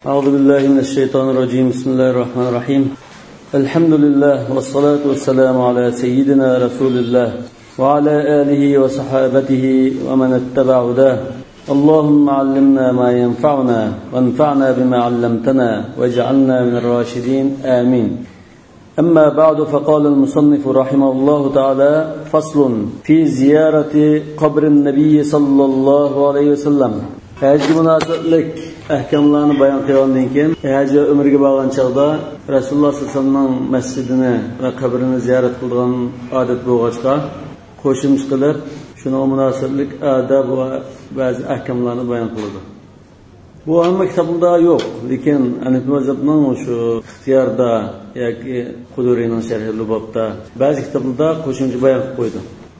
أعوذ بالله من الشيطان الرجيم. بسم الله الرحمن الرحيم. الحمد لله والصلاة والسلام على سيدنا رسول الله وعلى آله وصحابته ومن اتبع هداه. اللهم علمنا ما ينفعنا وانفعنا بما علمتنا واجعلنا من الراشدين آمين. أما بعد، فقال المصنف رحمه الله تعالى: فصل في زيارة قبر النبي صلى الله عليه وسلم. Həcc münasibətlik əhkamlarını bayan qılandan keyin həcc ömrüge bağlan çağda Rasulullah sallallahu aleyhi ve sellem'nin məscidini və qəbrini ziyarət qılğan adət bolğaçqa qoşumç qılıb şuna münasibətlik adab və bəzi əhkamlarını bayan qıldı. Bu hamma kitabında yox, lakin Hanefi məzhəbinin şu ixtiyarda yoki Quduriyning şərhi Lubabda bəzi kitablarda qoşumcu bayan qoydu.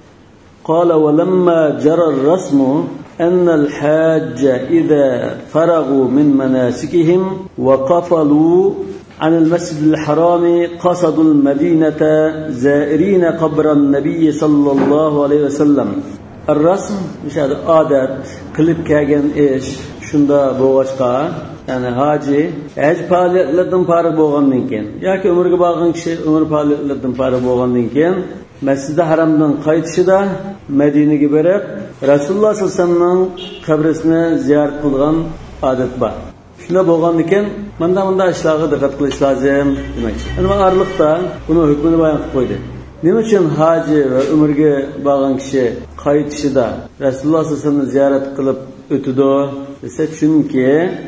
Qala və lamma jara ar-rasmu أن الحاج إذا فرغوا من مناسكهم وقفلوا عن المسجد الحرام قصدوا المدينة زائرين قبر النبي صلى الله عليه وسلم. الرسم مش هذا عادات قلب كاجن إيش شندا بوغشقا يعني هاجي هاج فعالياتlardan farık bolğandan keyin yoki umrga borgan kishi umr faoliyatlardan farık bolğandan keyin Masjid-i Haramdan qaytishida Madinaga berib Rasululloh sollallohu alayhi vasallamning qabrisini ziyorat qilgan odat bor. Shunda bo'lgandan keyin menda ishlarga diqqat qilish lozim demoqchi. Ana arliqda buni hukmini bayon qilib qo'ydi. Nima uchun haji va umrga borgan kishi qaytishida Rasululloh sollallohu alayhi vasallamni ziyorat qilib o'tadi desa, chunki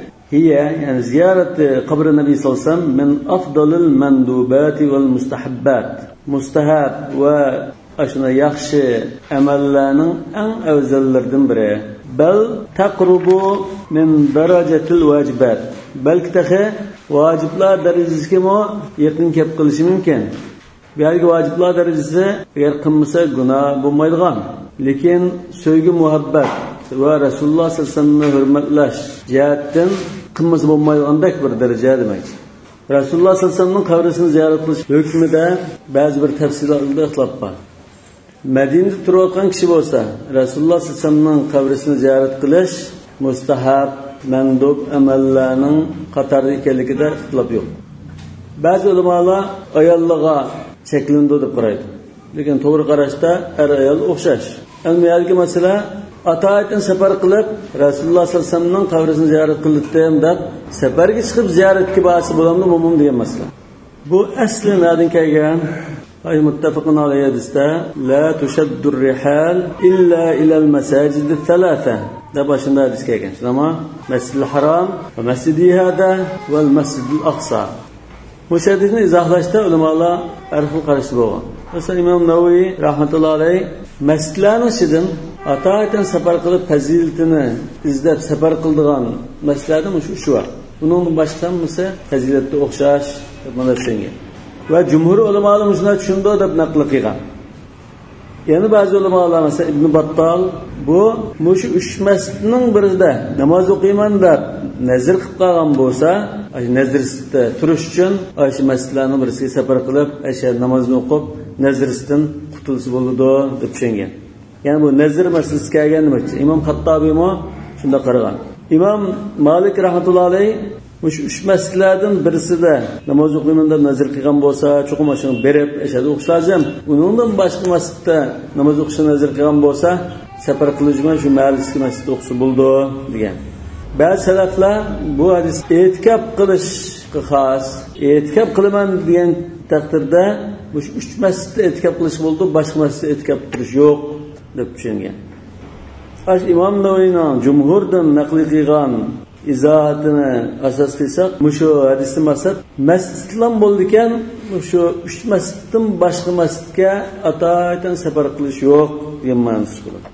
yani ziyaret qabri Nabi sallallahu aleyhi ve sellem min afdalil mandubati vel mustahabbat. Mustahab ve aşına yaxshi amallarning eng afzallaridan biri. Bal taqrubu min darajatil vajibat. Balki tahi vaciblar darajasiga mo yaqin kelib qilishi mumkin. Bu yerga vaciblar darajasi agar qilmasa gunoh bo'lmaydigan. Lekin sevgi muhabbat va Rasululloh sallallohu alayhi vasallamni hurmatlash jihatdan qilmasa bo'lmaydigandek bir daraja demak. Rasululloh sallallohu alayhi vasallamning qabrisini ziyorat qilish hukmida ba'zi bir tafsilotlarda ixtilof bor. Madinada turayotgan kishi bo'lsa, Rasululloh sallallohu alayhi vasallamning qabrisini ziyorat qilish mustahab, mandub amallarning qatorida ekanligida ixtilof yo'q. Ba'zi ulamolar ayollarga cheklandi deb qaraydi. Lekin to'g'ri qarashda er ayol o'xshash. Almiyalgi masala atoatdan safar qilib Rasululloh sallallohu alayhi vasallamning qabrisini ziyorat qildim deb safarga chiqib ziyoratga borsa bo'lamdi mo'min degan masala. Bu asli nadan kelgan? Ay muttafaqun alayhi hadisda la tushaddu ar-rihal illa ila al-masajid ath-thalatha. Da başında hadis kelgan. Ama Masjidil Haram va Masjidi hada va al-Masjidil Aqsa. Bu hadisni izohlashda ulamolar arxu qarashdi bo'lgan. Mesela İmam Navawi rahmetullahi alayhi masjidlarning ichidan atoatan safar qilib fazilatini izlab safar qildigan masjidlarda shu bor. Bundan boshqa bo'lsa fazilatga o'xshash mana shunga. Va jumhur ulamolar shuni tushundu deb naql qilgan. Yana ba'zi ulamolar mesela Ibn Battal bu shu 3 masjidning birida namoz o'qiyman deb nazr qilib qolgan bo'lsa, nazrda turish uchun shu masjidlarning birisiga safar qilib, o'sha namozni o'qib, nazrdan qutulsa bo'ladi deb tushungan. Yani bu nazr masalasi kelgan demakchi. Imom Xattobiymi shunda qaragan. Imom Malik rahmatullohi alayhi shu 3 masjidlardan birisida namoz o'qiyman deb nazr qilgan bo'lsa, cho'qim ashuni berib, ashada o'qish lozim. Undan boshqa masjidda namoz o'qishni nazr qilgan bo'lsa, safar qilishman shu mahallisdagi masjidda o'qisa bo'ldi degan. Ba'zi salaflar bu hadis e'tikof qilishga xos, e'tikof qilaman degan taqdirda bu 3 masjidda e'tikof qilish bo'ldi, boshqa masjidda e'tikof qilish yo'q deb tushungan. İmam Navaviyning jumhurdan naql qilgan izohatini asos qilsak, shu hadisni maqsad masjidlar bo'ldi ekan, shu 3 masjiddan boshqa masjidga atoatan safar qilish yo'q degan ma'nosi bo'ladi.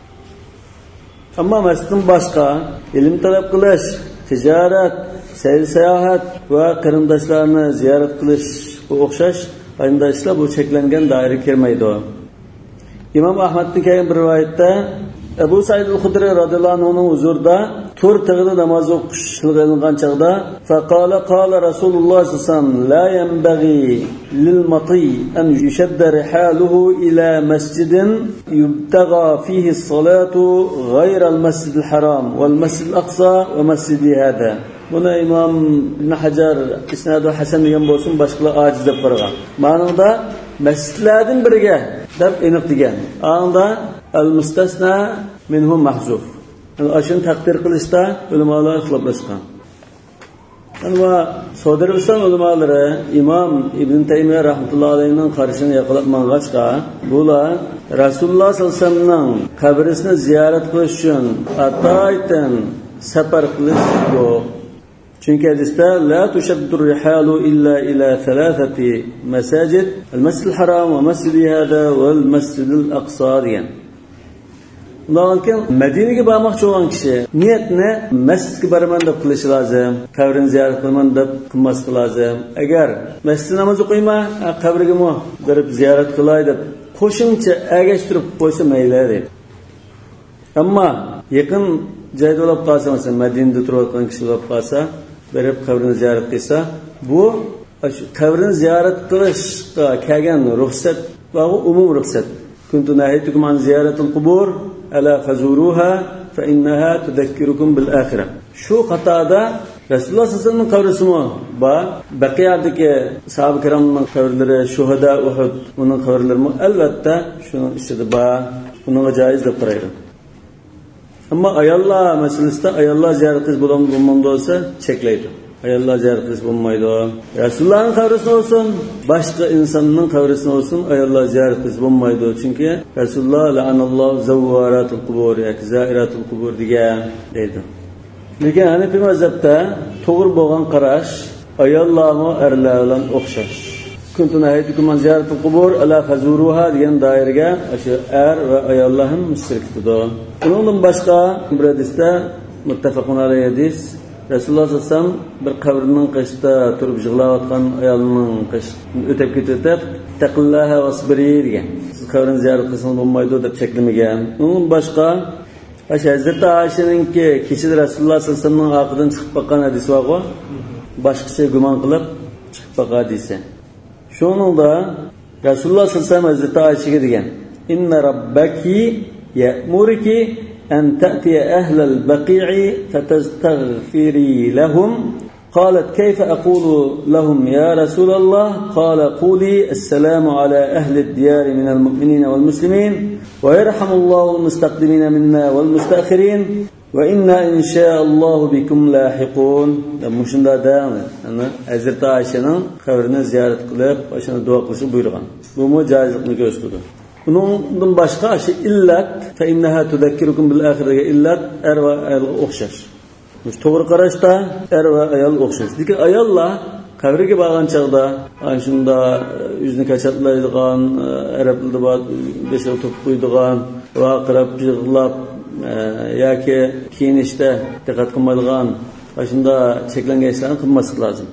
Ammo masjiddan boshqa ilm talab qilish, tijorat, sayr sayohat va qarindoshlarni ziyorat qilish o'xshash ayni ishlar bu cheklangan doiraga kirmaydi. İmam Ahmed'in kelgan bir rivoyatda Ebu Said al-Khudri radhiyallohu anhuning huzurida tur tag'ida namoz o'qish qilgan chaqda faqala qala Rasululloh sallallohu alayhi vasallam la yanbaghi lil mati an yushadda rihaluhu ila masjidin yubtagha fihi as-salatu ghayra al-masjid al-haram wal masjid al-aqsa wa masjidi hada. Buna İmam İbn Hajar isnadu hasan degan bo'lsin, boshqalar ojiz deb qaragan. Ma'noda masjidlardan biriga deb aniq degan. Anda al-mustasna minhu mahzuf. Ashuni taqdir qilishda ulamolar ixtiloflashgan. Ana Saudi Arabiston ulamolari Imom Ibn Taymiya rahmatullohi alayhining qarashini yaqinlab mang'achqa, bular Rasululloh sollallohu alayhi vasallamning qabrisini ziyorat qilish uchun ataytan safar qilish yo'q. Chunki hadisda la tushaddu rihalu illa ila thalathati masajid, al-Masjid al-Haram va Masjid hada va al-Masjid al-Aqsa degan. Lakin Madinaga bormoqchi bo'lgan kishi niyatni masjidga boraman deb qilishi lozim, qabrini ziyorat qilaman deb qilmaslik lozim. Agar masjid namoz o'qiyman, qabrigami borib ziyorat qilay deb qo'shimcha agashtirib qo'ysa mayli deydi. Ammo yaqin joyda bo'lib qolsa, masalan Madinada turayotgan kishi bo'lib qolsa, borib qabrini ziyorat qilsa, bu qabrini ziyorat qilishga kelgan ruxsat va umum ruxsat. Kuntu nahaytukum an ziyaratil qubur ala fazuruha fa innaha tudhakkirukum bil akhirah. Shu qatada Rasululloh sallallohu alayhi vasallam qabrisi ba baqiyadagi sahabe kiramning qabrlari, shuhada Uhud, uning qabrlari albatta shuning ichida ba, uning joiz deb qaraydi. Ammo ayollar masalasida ayollar ziyorat qilish bo'lsa cheklaydi. Ayollar ziyorat qilish bo'lmaydi. Rasulullohning qabrisi olsun, boshqa insonning qabrisi olsun, ayollar ziyorat qilish bo'lmaydi. Chunki Rasululloh la'anallohu zawwaratul qubur, yoki zairatul qubur degan deydi. Lekin Hanafiy mazhabda to'g'ri bo'lgan qarash ayollarni erlar bilan o'xshash. Kuntu nahaytukum an ziyaratul qubur ala fazuruha degan doiraga o'sha er va ayollar ham mushrikdir. Bundan boshqa bir hadisda muttafaqun alayhi hadis Rasululloh sallallohu alayhi vasallam bir qabrning qishda turib yig'layotgan ayolning o'tib ketib, "Taqillaha wasbiri" degan. Siz qabrini ziyorat qilsangiz bo'lmaydi deb cheklamagan. Undan boshqa Hazrat Oyshaninki kechida Rasululloh sallallohu alayhi vasallamning oqidan chiqib qo'ygan hadis bor-ku, boshqacha gumon qilib chiqib qo'ygan hadisi. Shuningda Rasululloh sallallohu alayhi vasallam Hazrat Oyshaga degan: "Inna rabbaki ya'muruki أن تأتي أهل البقيع فتستغفري لهم." قالت: "كيف أقول لهم يا رسول الله؟" قال: "قولي السلام على أهل الديار من المؤمنين والمسلمين ويرحم الله المستقدمين منا والمستأخرين وإنا إن شاء الله بكم لاحقون." Muşunda devam et. Hazreti Ayşe'nin kabrini ziyaret kılıp başına dua kılışı buyurgan. Bu mu caizlikini gösteriyor. Bunun başqa illat fa innaha tudhakkirukum bil akhirah illat er va ayol o'xshash. To'g'ri qarashda er va ayol o'xshash. Lekin ayollar qabriga borgan chaqda ana shunda yuzni kachatlaydigan, arablarda bor beshal to'p qo'ydigan va qarab yig'lab yoki kiyinishda diqqat qilmaydigan, shunda cheklangan ishlarni qilmaslik lozim.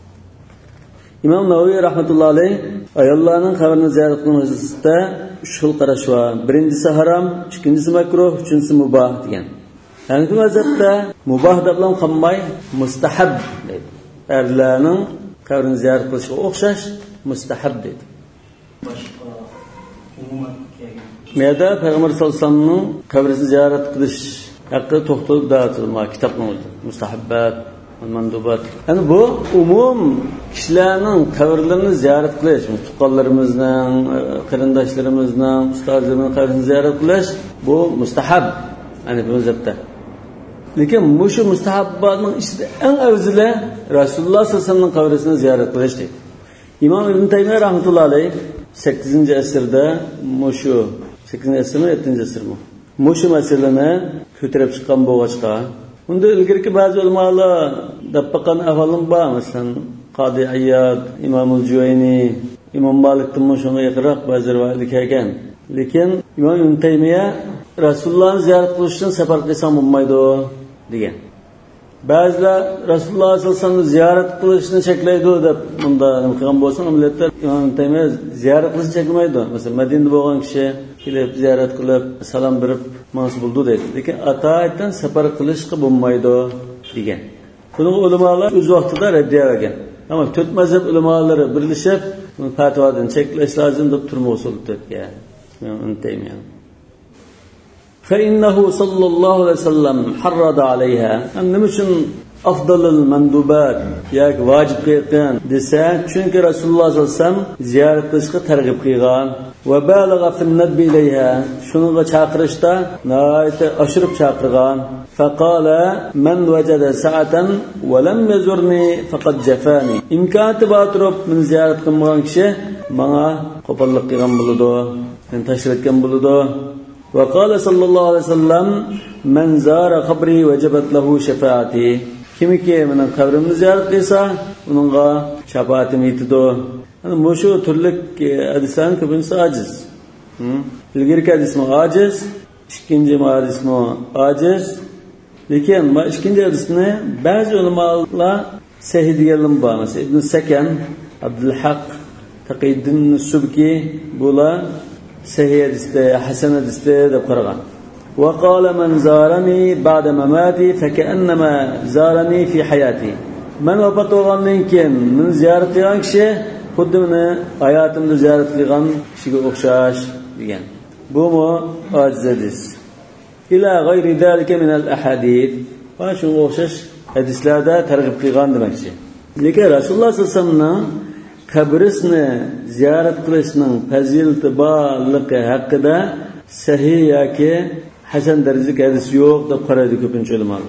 İmam Navaviy rahmatullohi alayh ayollarning qabrini ziyorat qilmaslikda ushul qarash var. Birincisi haram, ikincisi makruh, üçüncüsü mubah degan. Hanafiy mazhabda mubah deb bilan qolmay mustahab deydi. Erlarning qabrini ziyorat qilishga o'xshash mustahab deydi. Boshqa umuman Meda Payg'ambar sollallohu alayhi vasallamning qabrini ziyorat qilish haqida to'xtalib da'atilma kitobning o'zi. Mustahabbat, mandubat. Yani bu umum kişilerin qabrlarini ziyorat qilish, tuqqanlarimizning, qarindoshlarimizning, ustozlarimizning qabrini ziyorat qilish bu mustahab. Yani bu mazhabda. Lekin mushu mustahabbatning ichida eng afzali Rasululloh sollallohu alayhi vasallamning qabrini ziyorat qilish deydi. İmam Ibn Taymiya rahmatullohi alayh 8-asrda mushu 8-asrmi 7-asrmi mushu masalani ko'tarib chiqqan bo'lg'achqa unda ilgirki ba'zi ulamolar dabbaqan ahvolim bor, masalan Qodi Ayyad, Imom al-Juvayni, Imom Malikdan shunga yaqinroq ba'zi rivoyatlar kelgan. Lekin Imom Ibn Taymiya Rasulullohni ziyorat qilish uchun safar qilsam bo'lmaydi degan. Ba'zilar Rasululloh sollallohu alayhi vasallamni ziyorat qilishni cheklaydi deb bunda nima qilgan bo'lsa, millatlar Imom Ibn Taymiya ziyorat qilishni cheklamaydi. Masalan Madinada bo'lgan kishi kelib ziyorat qilib salom berib mansub bo'ldi deydi. Lekin ataydan safar qilishga bo'lmaydi degan. Buni ulamolar o'z vaqtida raddiya bergan. Ammo to'rt mazhab ulamolari birlashib fatvodan cheklash lozim deb turmoqchi o'tgan. Ibn Taymiya فإنه صلى الله عليه وسلم حرض عليها. Nima uchun afdalul mandubat yoki vojib qilgan desa, chunki Rasululloh sollallohu alayhi vasallam ziyorat qilishga targ'ib qilgan va balagha fil nadbi ilayha, shunga chaqirishda nihoyatda oshirib chaqirgan. Faqala man wajada sa'atan wa lam yazurni faqad jafani, imkoniyati bor turib men ziyorat qilmagan kishi menga qo'pollik qilgan bo'ladi, men tashlatgan bo'ladi. Va qala sallallohu alayhi vasallam man zara qabri wajabat lahu shafaati, kimiki mening qabrimni ziyorat qilsa uningga shafaatim yetadi. Ana shu turli hadislarning ko'pincha ojiz. Ilgirki hadismi ojiz, ikkinchi hadismi ojiz. Lekin bu ikkinchi hadisni ba'zi ulamolar sahih deganlar bor. Masalan, Ibn Sakan, Abdul Haq, Taqiyuddin Subki bular sahih hadisda, hasan hadisda deb qaragan. Wa qala man zarani ba'da mamati fa ka'annama zarani fi hayati. Men vafot bo'lgandan keyin men ziyorat qilgan kishi xuddi meni hayotimda ziyorat qilgan kishiga o'xshash degan. Bu mu ojiz hadis. Ila g'ayri zalika min al-ahadith. Va shunga o'xshash hadislarda targ'ib qilgan demakchi. Lekin Rasululloh sollallohu alayhi vasallamning qabrisini ziyorat qilishning fazilati borligi haqida sahih yoki hasan darajadagi hadis yo'q deb qaraydi ko'pincha ulamolar.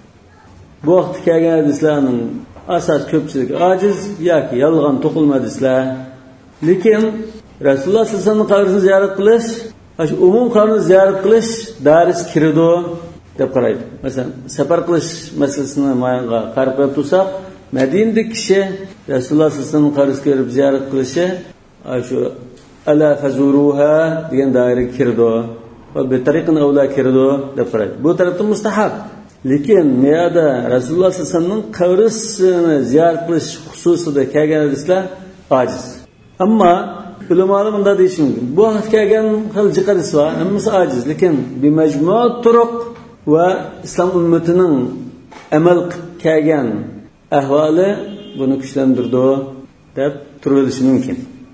Bu vaqtda kelgan hadislarning asos ko'pchiligi ojiz yoki yolg'on to'qilma hadislar. Lekin Rasululloh sollallohu alayhi vasallamning qabrisini ziyorat qilish, shu umum qabrini ziyorat qilish daris kirdi deb qaraydi. Masalan, safar qilish masalasini mayonga qarab qo'yib tursak, Madinada kishi Rasululloh sollallohu alayhi vasallamning qabrisiga kelib ziyorat qilishi shu ala fazuruha degan doiraga kirdi. Va bu tariqan avla kirdi deb qaraydi. Bu tarafdan mustahab. Lekin meyada Rasululloh sallallohu alayhi vasallamning qabrisini ziyorat qilish xususida kelgan hadislar ojiz. Ammo ulamolar bunda deyish mumkin. Bu haqda kelgan xil hadis bor, hammasi ojiz, lekin bi majmuat turuq va islom ummatining amal kelgan ahvoli buni kuchlantirdi deb turilishi mumkin.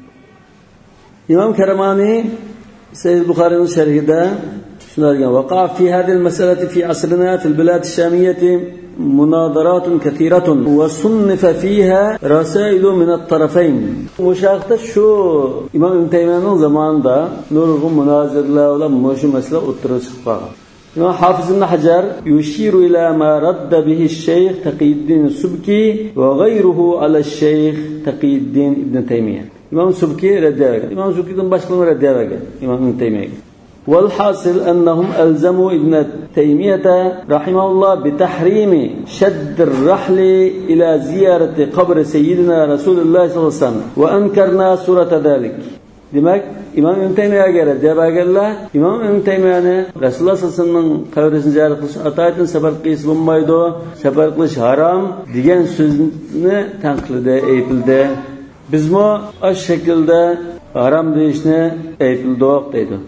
Imom Karamani Sahih Buxoriyning sharhida shunday vaqa fi hadhihi al-mas'alati fi asrina fi al-bilad ash-shamiyyah munadaratun kathiratun wa sunnifa fiha rasail min at-tarafayn. Bu shaxta shu Imom Ibn Taymiyyaning zamonida nurg'un munozaralar bilan shu masala o'tirib chiqqan. Imom Hafiz ibn Hajar yushiru ila ma radda bihi ash-shaykh Taqiyuddin Subki wa ghayruhu ala ash-shaykh Taqiyuddin Ibn Taymiyya. İmam Subki reddiyaga. İmam Subki'den başkalarına reddiyaga. İmam İbn Teymiyye'ye. والحاصل أنهم ألزموا ابن تيمية رحمه الله بتحريم شد الرحل إلى زيارة قبر سيدنا رسول الله صلى الله عليه وسلم وأنكرنا صورة ذلك. Demek İmam İbn Teymiyye'ye göre diyorlar. İmam İbn Teymiyye'nin Resulullah sallallahu aleyhi ve sellem'in kabrisini ziyaret kılış ataydın sefer kıyısı bulunmaydı. Sefer kılış haram diyen sözünü tanqilde, eğitildi. Biz mi o şekilde haram deyişini eğitildik deydi.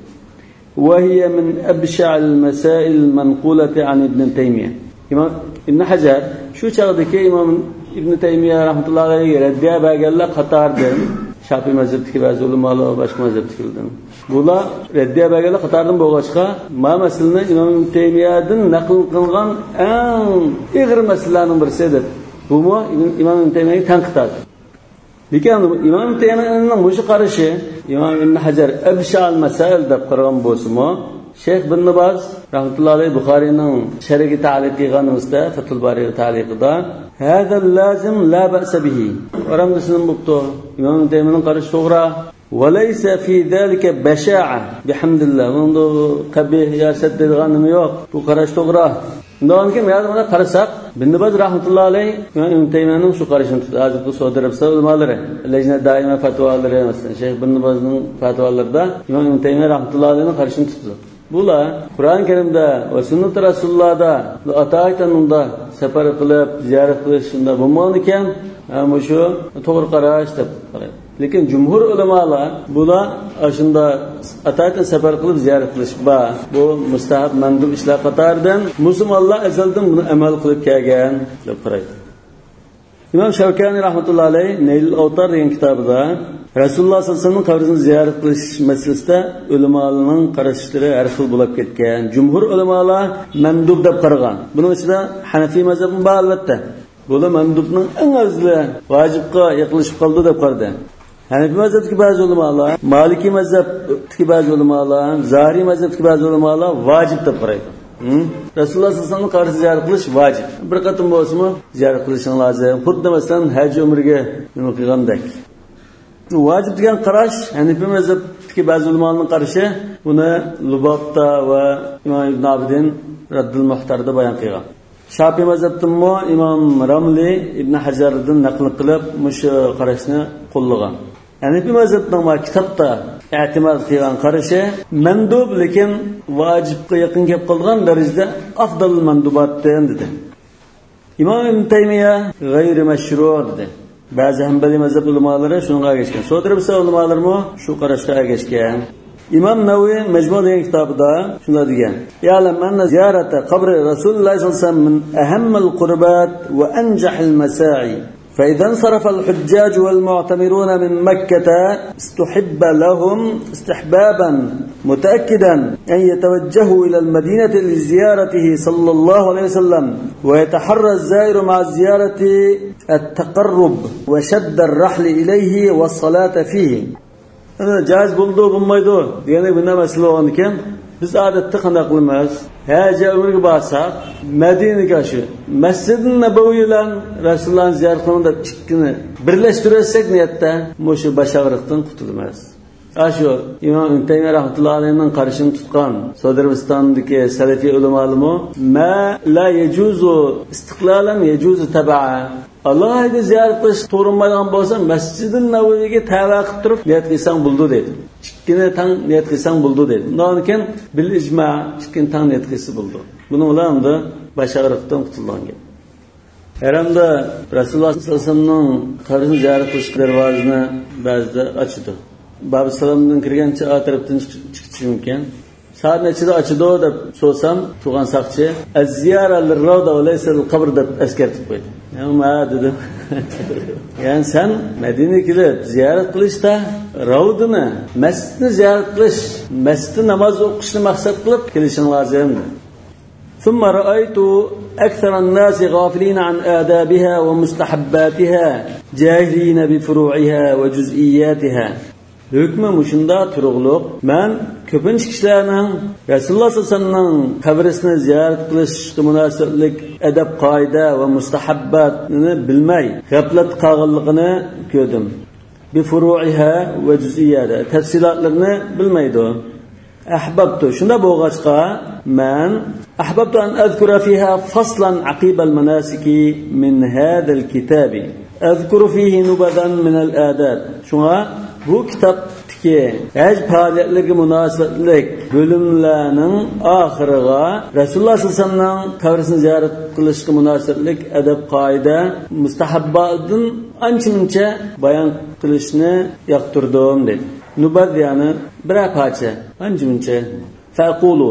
وهي من أبشع المسائل المنقولة عن ابن تيمية. İmam İbn Hajar şu çağdaki İmam İbn Teymiyye rahmetullahi aleyhi reddiye belgeler Katar'dır. Şafii mezhebindeki bazı ulemalar başka mezheptekilerden. Bunlar reddiye belgeler Katar'dan boğaçka ma meselini İmam İbn Teymiyye'den nakil kılgan en ağır meselelerinin birisidir. Bu mu İmam İbn Teymiyye'yi tenkit Lekin İmam İbn Teymiyye'nin bu qarashi İmam İbn Hajar abshal masail deb qaragan bo'lsa-mu, Şeyh Ibn Baz rahmetullohi alayhi Buxoriyning sharhiga ta'liq qilganimizda Fathul Bariga ta'liqida hada lazim la ba'sa bihi. Oramdasining bo'pti. İmam İbn Teymiyye'ning qarashi to'g'ri. Va laysa fi zalika basha'a bihamdillah. Bunda qabih yasat deganimi yo'q. Bu qarash to'g'ri. Bundan keyin mana qarasak, Ibn Baz rahmetullohi alayhi Ibn Teymiyye'ning shu qarashini tutdi. Hozirgi Saudi Arabiston ulamolari, lajna doima fatvolari masalan Şeyh Ibn Bazning fatvolarida Ibn Teymiyye rahmetullohi alayhining qarashini tutdi. Bular Qur'on Karimda va sunnat Rasulullohda atoytanunda safar qilib, ziyorat qilish shunda bo'lmagan ekan, mana shu to'g'ri qarash deb qaraydi. Lekin jumhur ulamolar bular shunda atoytan safar qilib ziyorat qilish bu mustahab mandub ishlar qatoridan musulmonlar azaldan buni amal qilib kelgan deb qaraydi. İmam Şevkani rahmetullahi aleyh Neylül Avtar degan kitobida Rasululloh sallallohu alayhi vasallam qabrini ziyorat qilish masalasida ulamolarning qarashlari har xil bo'lib ketgan. Jumhur ulamolar mandub deb qaragan. Buning ichida Hanafiy mazhabi bor albatta. Bular mandubning eng azli vojibga yaqinlashib qoldi deb qaradi. Hanafiy mazhabdagi ba'zi ulamolar, Maliki mazhabdagi ba'zi ulamolar, Zahiri mazhabdagi ba'zi ulamolar vojib deb qaraydi. Rasululloh sallallohu alayhi vasallam qabrini ziyorat qilish vojib. Bir qatim bo'lsa-mu ziyorat qilishing lozim. Xuddi masalan haj umrga nima qilgandek. Vacib degan qarash Hanafiy mazhabdagi ba'zi ulamolarning qarashi buni Lubobda va Imom Ibn Abidin Raddul Muhtarda bayon qilgan. Shafiy mazhabdimi Imom Ramli Ibn Hajardan naql qilib mushu qarashni qo'llagan. Hanafiy mazhabning ma kitobda i'timod qilgan qarashi mandub lekin vojibga yaqin kelib qolgan darajada afdal mandubatdan dedi. Imom Ibn Taymiya g'ayri mashru' dedi. Bazı Hanbali mazhab ulamoları shunga ergashgan. So'diribsa ulamolarmi shu qarashga ergashgan. İmam Nawawi Majmu' degan kitobida shunday degan: "Ya'lam anna ziyarata qabri Rasululloh sallallohu alayhi vasallam min ahammil qurbat wa anjahil masa'i. فإذا انصرف الحجاج والمعتمرون من مكة استحب لهم استحبابا متأكدا أن يتوجهوا إلى المدينة لزيارته صلى الله عليه وسلم ويتحرى الزائر مع الزيارة التقرب وشد الرحل إليه والصلاة فيه." Caiz buldu bulmaydı diyene bir mesele olan iken biz adette qanday qilamiz? Haja umrga borsak, Madinaga qarshi Masjid-i Nabaviy bilan Rasulullohni ziyorat qilganda ikkini birlashtirsak niyatda mushu bashag'riqdan qutulamiz. Ashu İmam Ibn Taymiya rahmatullohi alayhining qarashini tutgan Sodiristondagi salafiy ulamolarmi ma la yajuzu istiqlalan yajuzu tabaa. Allah'ı ziyorat qilish to'g'rimaydigan bo'lsa, Masjid-i Nabaviyga tava qilib turib niyat qilsang bo'ldi dedi. Ikkini tang niyat qilsang bo'ldi dedi. Undan keyin bil ijma ikkini tang niyat qilsa bo'ldi. Buni ular unda bashag'riqdan qutulgan. Haramda Rasululloh sallallohu alayhi vasallamning qabrini ziyorat qilish darvozasini ba'zida ochdi. Babu salomdan kirgancha a tarafdan chiqishi mumkin. Saat nechida ochdi deb so'sam, turgan saqchi az-ziyara lir-rawda va laysa al-qabr deb eskartib qo'ydi. Nima dedi? Yani sen Medine'ye gidip ziyaret qilishda ravdini, masjidni ziyaret qilish, masjidda namoz o'qishni maqsad qilib kelishing lozim. ثم رأيت أكثر الناس غافلين عن آدابها ومستحباتها جاهلين بفروعها وجزئياتها. Hükmü muşunda turugluq. Men köpünç kişilerinin Rasulullah sallallahu aleyhi ve sellem'nin kabrisini ziyaret qilishga munosabatlik adab qoida va mustahabbatni bilmay, g'aflat qilganligini ko'rdim. Bi furu'iha va juz'iyatiha, tafsilotlarini bilmaydi. Ahbabtu, shunda bo'lg'achqa men ahbabtu an azkura fiha faslan aqiba al-manasiki min hadha al-kitab. Azkuru fihi nubadan min al-adab. Shunga bu kitobdagi haj faoliyatlarga munosabatlik bo'limlarning oxiriga Rasululloh sallallohu alayhi vasallamning qabrisini ziyorat qilishga munosabatlik adab qoida mustahabbatdan ancha-muncha bayon qilishni yoqtirdim dedi. Nubat ya'ni bir parcha ancha-muncha faqulu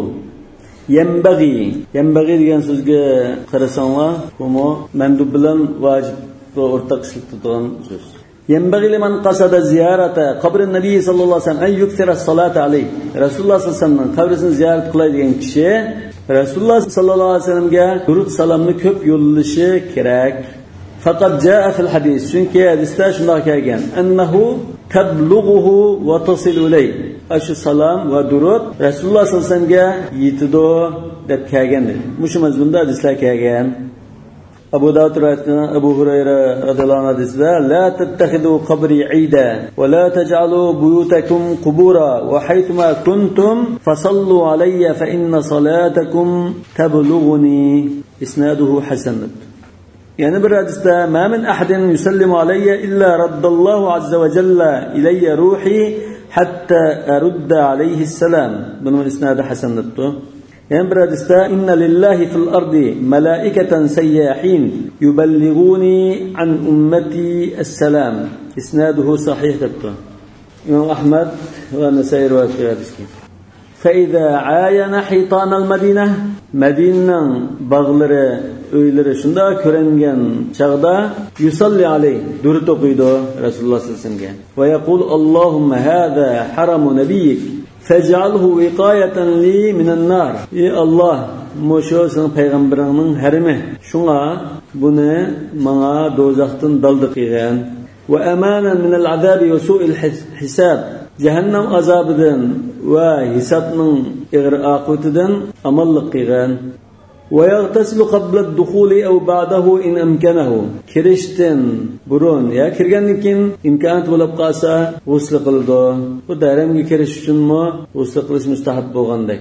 yanbaghi degan so'zga qarasanglar, bu mandub bilan vojib va o'rtaqishlik turgan so'z. ينبغي لمن قصد زيارة قبر النبي صلى الله عليه وسلم أن يكثر الصلاة عليه. Rasululloh sallallohu alayhi vasallam qabrisini ziyorat qiladigan kishi Rasululloh sallallohu alayhi vasallamga durud salomni ko'p yo'llashi kerak. Faqat jaa fil hadis, chunki hadisda shunday kelgan: annahu tablughuhu va tasilu ilayh. Ashu salom va durud Rasululloh sallallohu alayhi vasallamga yetido deb kelgan. Mushu mazmunda hadislar kelgan. Abu Dawud rivoyatida Abu Hurayra radhiyallohu anhu hadisida la tattakhidu qabri 'ida va la taj'alu buyutakum qubura wa haythuma kuntum fasallu alayya fa inna salatakum tablughuni. Isnaduhu hasan. Yani bir hadisda ma min ahadin yusallimu alayya illa raddallahu azza wa jalla ilayya ruhi hatta arudda alayhi salam. Bunun isnadı hasandır. Yani bir hadiste inna lillahi fil ardi malaikatan sayyahin yuballighuni an ummati as-salam. İsnaduhu sahih. İmam Ahmed ve Nesai rivayet ediyor. فإذا عاين حيطان المدينة مدينة باغلرı öylere şunda körengen çağda yusalli aleyh durup okuydu Resulullah sallallahu aleyhi ve sellem ve yekul Allahümme hâzâ haramu nebiyyik fec'alhu vikayeten li minen nar. Ey Allah, moşo senin peygamberinin herimi. Şuna bunu bana dozaqdan daldı qilgan ve emanen minel azabi ve su'il hisab. Cehennem azabıdan ve hisabının ağır aqibatidan amallık qilgan. ويغتسل قبل الدخول أو بعده إن أمكنه. كريشتن برون يا كرجانكين إمكانات ولا بقاسة غسل قلده ودارمي كريشتن ما غسل قلش مستحب بوغندك.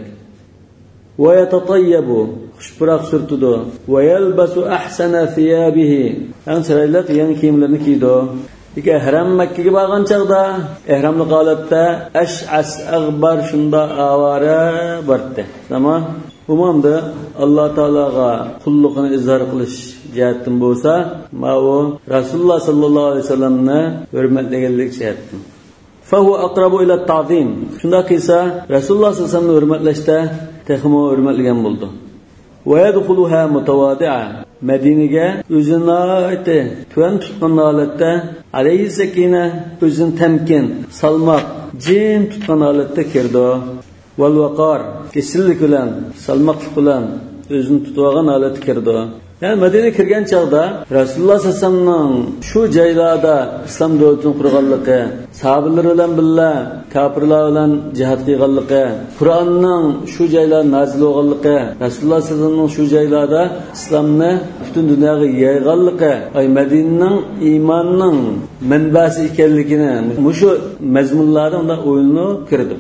ويتطيب خشبراق سرتدو ويلبس أحسن ثيابه. أنسرائيلات ينكيم لنكيدو. İki ihram Mekke'ye bağlan çağda ihramlı qalatda Eş'as Aghbar şunda avara bardı. Tamam. Umumda Allah Teala'ga kulluğunu izhar qilish jihatdan bo'lsa, ma'o Rasululloh sallallohu alayhi vasallamni hurmatlaganlik jihatdan. Fa huwa aqrabu ila at-ta'zim. Shunda qilsa Rasululloh sallallohu alayhi vasallamni hurmatlashda texmo hurmatlagan bo'ldi. Wa yadkhuluha mutawadi'a. Madinaga o'zini aytdi, tuvan tutgan holatda alayhi sakina o'zini tamkin, salmoq, jim tutgan holatda kirdi. Val vaqar kesillik bilan, salmoqlik bilan o'zini tutib olgan holatda kirdi. Yani Madinaga kirgan chaqda Rasululloh sallallohu alayhi vasallam shu joylarda islom davlatini qurganligi, sahobalar bilan birga kofirlar bilan jihad qilganligi, Qur'onning shu joylarda nozil bo'lganligi, Rasululloh sallallohu alayhi vasallam shu joylarda islomni butun dunyoga yayganligi, ay Madinaning iymonning manbasi ekanligini, shu mazmunlarda unda o'yinni kirdi.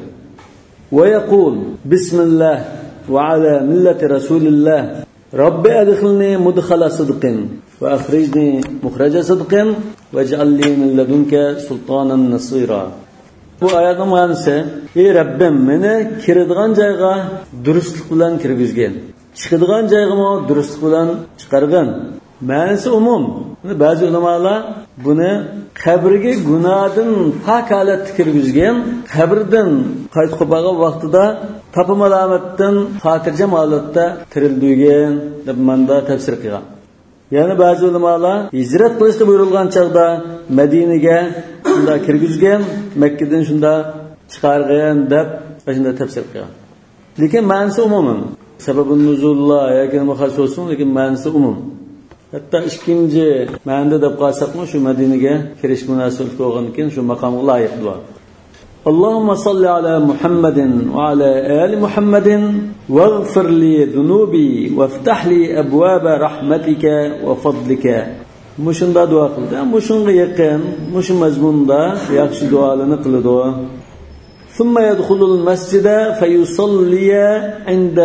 Ve yaqul Bismillah ve ala millati Rasulillah Rabbi adkhilni mudkhala sidqin ve akhrijni mukhraja sidqin vec'alni min ladunka sultanan nasira. Bu oyatning ma'nosi: ey Rabbim, meni kiradigan joyga durustlik bilan kirgizgin, chiqadigan joyga durustlik bilan chiqargin. Ma'nosi umum. Ba'zi ulamolar buni qabrga gunohdan pok holatda kirgizgan, qabrdan qaytib qolgan vaqtida tapım alametden xotirjam holatda tirildigan deb manda tafsir qilgan. Yani bazı ulamalar hicret qilishga buyurilgan chaqda Madinaga shunda kirgizgan, Makkadan shunda chiqargan deb shunda tafsir qilgan. Lekin ma'nosi umuman. Sababun nuzullar yoki muxassis bo'lsin, lekin ma'nosi umum. Hatta ikkinchi ma'noda deb qolsaqmi shu Madinaga kirish munosib bo'lgan ekan, shu maqomga loyiqdir. اللهم صل على محمد وعلى آل محمد واغفر لي ذنوبي وافتح لي أبواب رحمتك وفضلك. مشندا دعاء قلدا مشنغ يقين مش مزموندا يخشى دعاء لنقلدو. ثم يدخل المسجد فيصلي عند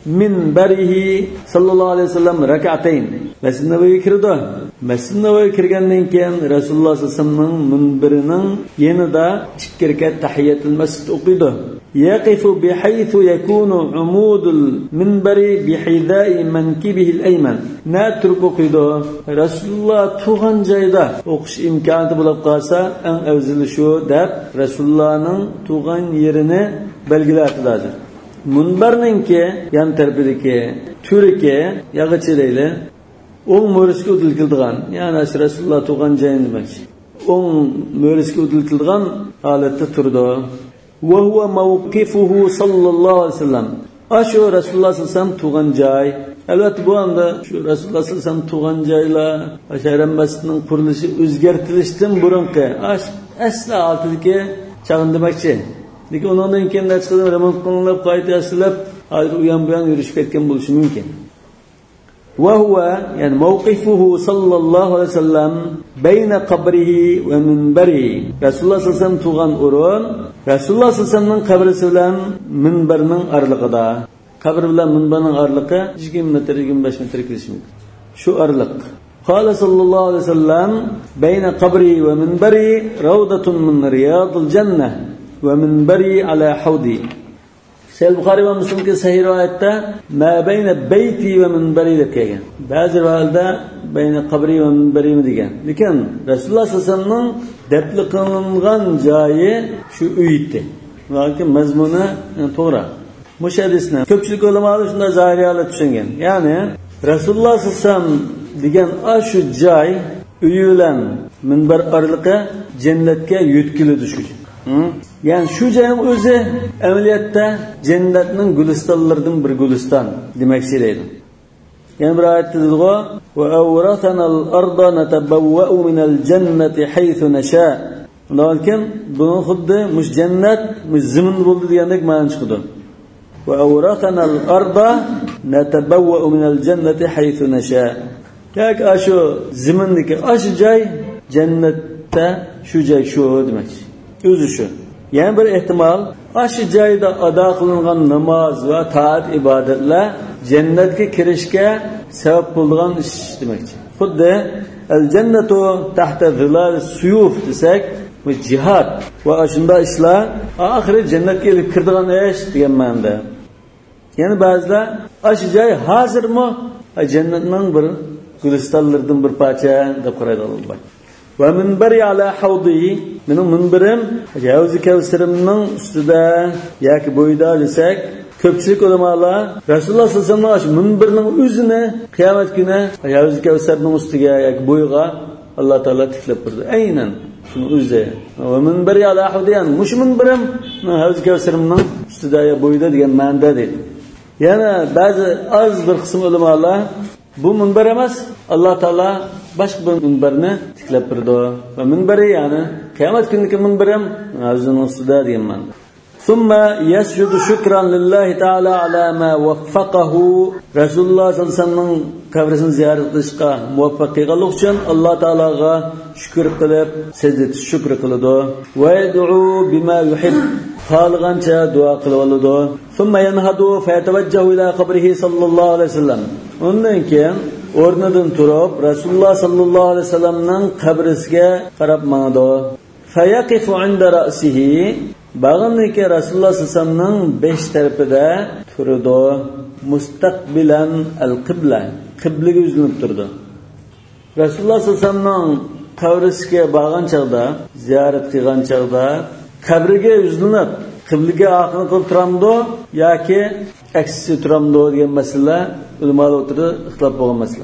منبره صلى الله عليه وسلم ركعتين. Mescid Nebevi'ye kirdi. Mescid Nebevi'ye kirgandan keyin Rasululloh sallallohu alayhi vasallam minbarining yanida 2 rakat tahiyatul masjid o'qiydi. Yaqifu bihaythu yakunu umudul minbari bihidai mankibihi al-ayman. Na turib o'qiydi. Rasululloh turgan joyda o'qish imkoniyati bo'lib qolsa, eng afzali shu deb Rasulullohning turgan yerini belgiladi lazım. Minbarninki yan tarafidagi turiki yag'ichilayli o'ng mo'risga o'tilgan, ya'ni Rasululloh turgan joy demakchi. O'ng mo'risga o'tilgan holatda turdi. Va huwa mawqifuhu sallallohu alayhi vasallam. Ashu Rasululloh sallallohu alayhi vasallam turgan joy. Albatta bu anda shu Rasululloh sallallohu alayhi vasallam turgan joylar, Ashayran masjidining qurilishi o'zgartirishdan burunqi asli altidagi chaqin demakchi. Lekin undan keyin chiqib remont qilinib, qayta aslab, hozir u ham bilan yurishib ketgan bo'lishi mumkin. وهو يعني موقفه صلى الله عليه وسلم بين قبره ومنبره. رسول الله صلى الله عليه وسلم tuğan o'rin Rasululloh sallallohu alayhi vasallamning qabrisi bilan minbarning arlig'ida. Qabr bilan minbarning arlig'i 20 metr, 25 metr kelishi mumkin. Shu arliq. Qala sallallohu alayhi vasallam bayna qabri va minbari rawdatun min riyadil jannah va minbari ala hawdi. Sahih Buxoriy va Muslimga sahih rivoyatda ma bayna bayti va minbari deb kelgan. Ba'zi rivoyatlarda bayna qabri va minbari degan. Lekin Rasululloh sallallohu alayhi vasallamning dafn qilingan joyi shu uy edi. Lekin mazmuni to'g'ri. mush hadisni ko'pchilik ulamolar shunday zohiriylar tushungan. Ya'ni Rasululloh sollallohu alayhi vasallam degan shu joy uyi bilan minbar oraliqi jannatga yetkiladi shu. Yani şu joyning o'zi amaliyotda jannatning gulistonlaridan bir guliston demoqchi deydi. Yani bir oyatda deydi-ku: "Va awrathanal arda natabawwa'u minal jannati haythu nasha." Lekin bunu xuddi mush jannat mush zamin bo'ldi degandek ma'no chiqdi. "Va awrathanal arda natabawwa'u minal jannati haythu nasha." Yoki shu zamindagi shu joy jannatda shu joy shu demoqchi. O'zi shu. Yani bir ehtimal shu joyda ado qilingan namoz va taat ibodatlar jannatga kirishga sabab bo'lgan ish demoqchi. Xuddi al-jannatu tahta zilal suyuf desak, bu jihad va shunda ishlar oxiri jannatga elib kiradigan ish degan ma'noda. Yani ba'zilar shu joy hozirmi jannatning bir gulistonlaridan bir parcha deb qaraydilar. Va minbari ala hawdi, mening minbarim Havzi Kavsarimning ustida yoki bo'yida desak, ko'pchilik ulamolar Rasululloh sollallohu alayhi vasallam minbarining o'zini qiyomat kuni Havzi Kavsarning ustiga yoki bo'yiga Alloh taolo tiklab turdi. Aynan shuni o'zi. Va minbari ala hawdi, yani mush minbarim Havzi Kavsarimning ustida yoki bo'yida degan ma'noda deydi. Yana ba'zi az bir qism ulamolar bu minbar emas, Alloh taolo boshqa bir minbarni tiklab turdi. Va minbari yani qiyomat kunidagi minbarim Havzining ustida degan ma'noda. Thumma yasjudu shukran lillahi ta'ala ala ma waffaqahu. Rasululloh sollallohu alayhi vasallamning qabrisini ziyorat qilishga muvaffaq qilganlik uchun Alloh taologa shukr qilib, sajda shukr qiladi. Va yad'u bima yuhib. Xohlagancha duo qilib oladi. Thumma yanhadu fa yatawajjahu ila qabrihi sallallohu alayhi vasallam. Undan keyin o'rnidan turib Rasululloh sallallohu alayhi vasallamning qabrisiga qarab mangadi. Fa yaqifu 'inda ra'sihi. Bag'iniki Rasululloh sallallohu alayhi vasallamning 5 tarafida turdi. Mustaqbilan al-qibla. Qiblaga yuzlanib turdi. Rasululloh sallallohu alayhi vasallamning qabrisiga borgan chaqda, ziyorat qilgan chaqda qabriga yuzlanib qiblaga aql qilib turamdi yoki aksi turamdi degan masala ulamolar o'tirdi ixtilof bo'lgan masala.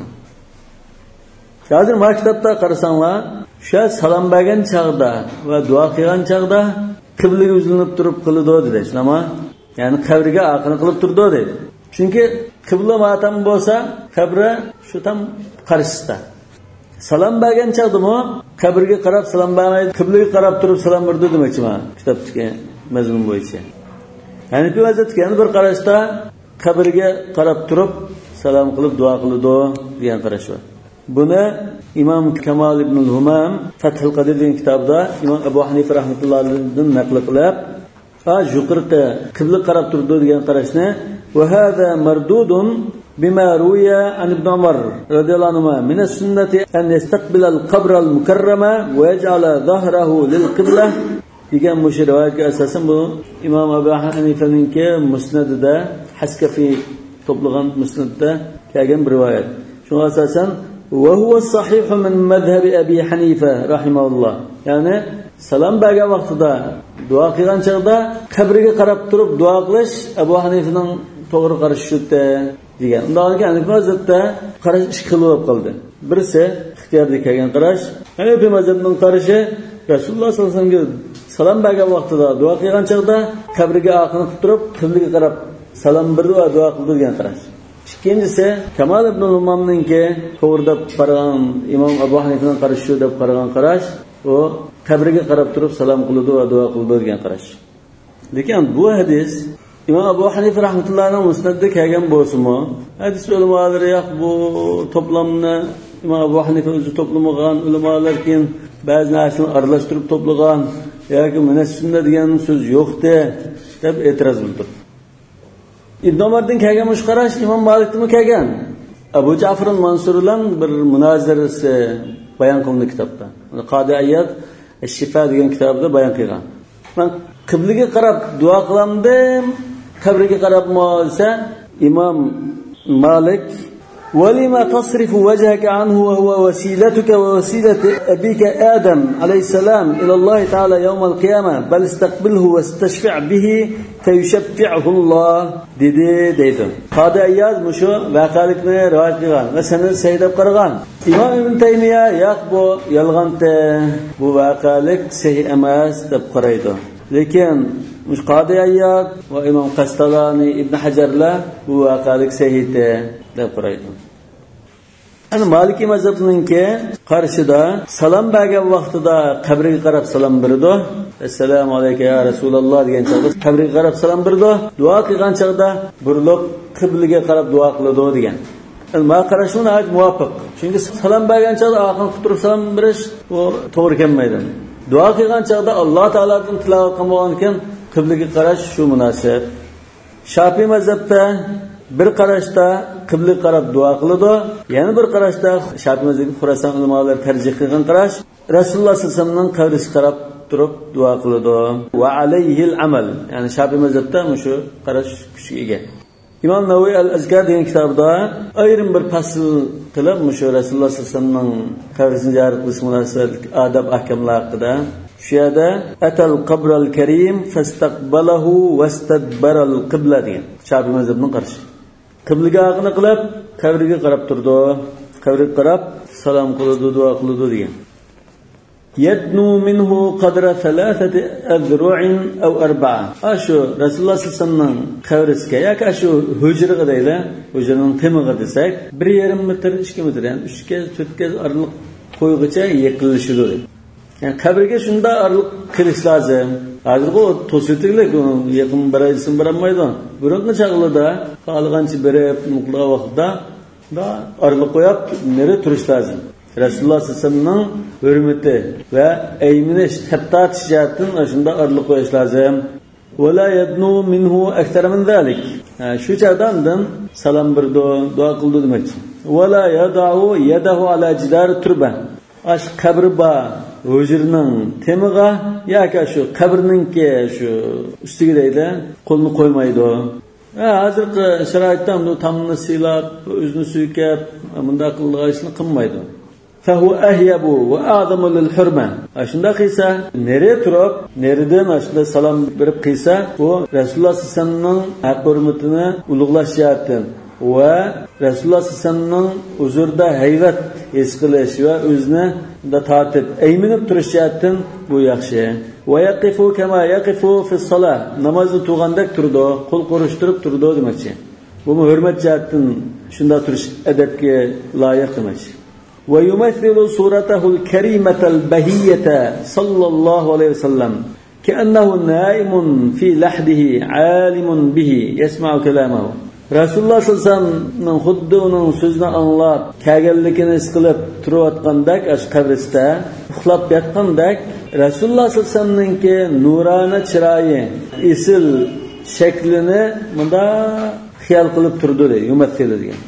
Hozir maktabda qarasanglar, o'sha salom bergan chaqda va duo qilgan chaqda qiblaga yuzlanib turib qildi dedi. Shunama, ya'ni qabriga aql qilib turdi dedi. Chunki qibla matam bo'lsa, qabri shu tam qarshisida. Salom bergan chaqdimi qabrga qarab salom bermaydi, qiblaga qarab turib salom berdi demoqchiman kitobdagi mazmun bo'yicha. Ya'ni bu vaziyatga yana bir qarashda qabrga qarab turib salom qilib duo qildi degan qarash bor. Buni Imom Kamol ibn al-Humam Fathul Qadir degan kitobda Imom Abu Hanifa rahmatullohi alayhidan naql qilib, yuqorida qibla qarab turdi degan qarashni va hada mardudun bima ruya an ibn Umar radhiyallohu anhu min as-sunnati an yastaqbila al-qabr al-mukarrama wa yaj'ala dhahrahu lil-qibla degan mush rivoyatga asosan bu Imom Abu Hanifaning musnadida Haskafi to'plagan musnadda kelgan bir rivoyat. Shunga asosan va huwa sahih min madhhab Abi Hanifa rahimahulloh. Ya'ni salom bergan vaqtida duo qilgan chaqda qabriga qarab turib duo qilish Abu Hanifaning to'g'ri qarashi degan. Undan keyin mazhabda qarash ish qilib qoldi. Birisi ixtiyorda kelgan qarash, Hanafi mazhabining qarashi Rasululloh sollallohu alayhi vasallamga salom bergan vaqtida duo qilgan chaqda qabriga aql qilib turib qiblaga qarab salom berdi va duo qildi degan qarash. Ikkinchisi Kamol ibn al-Humamningki to'g'ri deb qaragan Imom Abu Hanifaning qarashi deb qaragan qarash, u qabriga qarab turib salom qildi va duo qildi degan qarash. Lekin bu hadis Imom Abu Hanifa rahmatullohning musnadida kelgan bo'lsa-mu, hadis ulamolari yo'q bu to'plamni Imom Abu Hanifa o'zi to'plamagan, ulamolar keyin ba'zi narsalarni aralashtirib to'plagan yoki mana shunda degan so'z yo'qdi deb e'tiroz bildirdi. Ibn Umardan kelgan mush qarash Imom Malikdan kelgan. Abu Ja'far al-Mansur bilan bir munozarasi bayon qilindi kitobda. Qodi Ayyad Ash-Shifa degan kitobda bayon qilgan. Men qiblaga qarab duo qilamdim, qabriga qarab bo'lsa Imom Malik ولما تصرف وجهك عنه وهو وسيلتك ووسيلة أبيك آدم عليه السلام إلى الله تعالى يوم القيامة بل استقبله واستشفع به فيشفعه الله dedi. Qadi Ayyaz muşu vaqalikni rivoyat qilgan va sanad saydab qaragan. İmam İbn Taymiya yo'q bu yolg'onda, bu vaqalik sahih emas deb qaraydi. Lekin Qadi Ayyaz va İmam Qastalani Ibn Hajarlar bu vaqalik sahihda deb qaraydi. Ana Maliki mazhabininki qarshida salom bergan vaqtida qabriga qarab salom berdi. Assalomu alayka ya Rasululloh degan chog'da qabriga qarab salom berdi. Duo qilgan chog'da burilib qibliga qarab duo qiladi degan. Ma qarashuna haq muvofiq. Chunki salom bergan chog'da oxirgi turib salom berish bu to'g'ri kelmaydi. Duo qilgan chog'da Alloh taolodan tilovat qilgan ekan qibliga qarash shu munosib. Shafiy mazhabda bir qarashda qiblaga qarab duo qiladi, yana bir qarashda Shafiy mazhabi Xuroson ulamolar tarjih qilgan qarash Rasululloh sollallohu alayhi vasallamning qabriga qarab turib duo qiladi. Va alayhil amal. Ya'ni Shafiy mazhabda shu qarash kuchiga ega. İmam Navoiy al-Azkar degan kitobda ayrim bir fasl qilib shu Rasululloh sollallohu alayhi vasallamning qabriga ziyorat qilish munosabat adab ahkamlar haqida shu yerda atal qabral karim fastaqbalahu wastadbaral qibla degan Shafiy mazhabining qarashi. Qiblaga aqni qilib, qabriga qarab turdi. Qabriga qarab salom qildi, duo qildi degan. Yadnu minhu qadra 3 azru'in aw 4. Ashu Rasululloh sallallohu alayhi vasallamning qabrisiga yoki ashu hujraga deydi, hujraning temiga desak, 1.5 metr, 2 metr, ya'ni 3 kez, 4 kez araliq qo'yg'icha yiqilishidi. Yani qabrga shunda araliq qilish lozim. Hozirgi to'siqlik yaqin baraysin baramaydi. Burungi chaqlida qolgancha berib muqla vaqtda da araliq qo'yib nere turish lozim. Rasululloh sallallohu alayhi vasallamning hurmati va ayminish hatta tijoratdan shunda araliq qo'yish lozim. Wala yadnu minhu akthar min zalik. Shu chaqdan salom berdi, duo qildi demakchi. Wala yad'u yadahu ala jidar turba. Ash qabri ba hujurning temiga yoki shu qabrninki shu ustiga deydi, qo'lni qo'ymaydi. Hozirgi sharoitda bu tamni silab, o'zini suykab, bunda qilishni qilmaydi. Fahu ahyabu va a'zamu lil hurma. Shunda qilsa, nere turib, neridan ashunda salom berib qilsa, bu Rasululloh sollallohu alayhi vasallamning haq hurmatini ulug'lashyapti. Va Rasululloh sollallohu alayhi vasallamning huzurida hayvat his qilish va o'zini da tatib ayminib turishdan bu yaxshi. Va yaqifu kama yaqifu fi salah. Namozni tuğandak turdi, qo'l qo'rishtirib turdi demakchi. Bu hurmat jihatdan shunda turish adabga loyiq demakchi. Wa yumathilu suratahu al-karimata al-bahiyata sallallohu alayhi vasallam ka'annahu na'imun fi lahdihi 'alimun bihi yasma'u kalamahu. Rasululloh sallallohu alayhi vasallamning xuddi uning so'zini anglab, kelganligini his qilib turayotgandek, ash qabrisda uxlab yotgandek, Rasululloh sallallohu alayhi vasallamningki nurona chiroyi, esil shaklini bunda xiyol qilib turdi deydi, yumathil degan.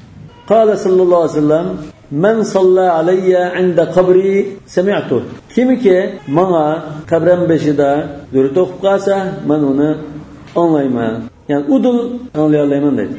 Qala sallallohu alayhi vasallam: "Man salla alayya 'inda qabri sami'tu." Kimiki menga qabrim beshida durut o'qib qolsa, men uni anglayman. Yani udul anlayalayman deydi.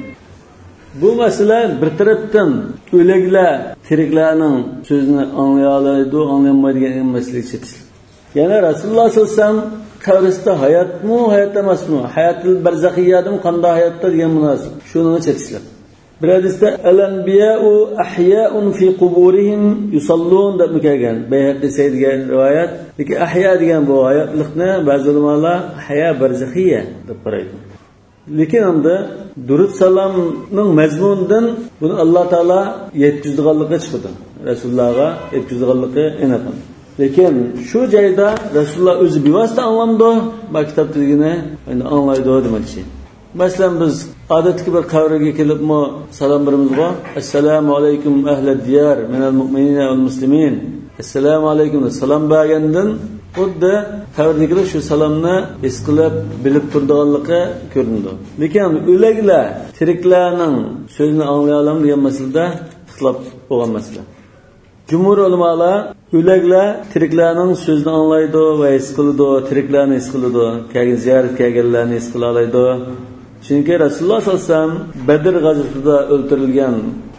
Bu masala bir tarafdan o'liklar, tiriklarning so'zini anglayalaydi, anglamaydigan masala chetish. Yani Rasululloh sallallohu alayhi vasallam qabrisda hayotmi, hayot emasmi, hayotul barzaxiyyadan qanday hayotda degan munosib. Shuni chetishlar. Bir hadisda al-anbiya'u ahya'un fi quburihim yusallun deb kelgan. Bayhaqi saydigan rivoyat. Lekin ahya degan bu hayotlikni ba'zi ulamolar haya barzaxiyya deb qaraydi. Lekin unda durud salomning mazmunidan buni Alloh taolo yetkazganligi chiqdi. Rasulullohga yetkazganligi aniq. Lekin shu joyda Rasululloh o'zi bevosita anglamdi, bu kitobdagini endi anglaydi demoqchi. Masalan biz odatga bir qabrga kelibmi salom beramizga, assalomu alaykum ahli diyar minal mu'minina wal muslimin. Assalomu alaykum salom bergandan xuddi qabrdagilar shu salomni his qilib, bilib turganligi ko'rindi. Lekin o'liklar, tiriklarning so'zini anglay olamiz degan masalada ixtilof bo'lgan masala. Jumhur ulamolar o'liklar, tiriklarning so'zini anglaydi va his qiladi, tiriklarni his qiladi, kelgan ziyorat kelganlarni his qila oladi. Chunki Rasululloh sollallohu alayhi vasallam Badr g'azotida o'ldirilgan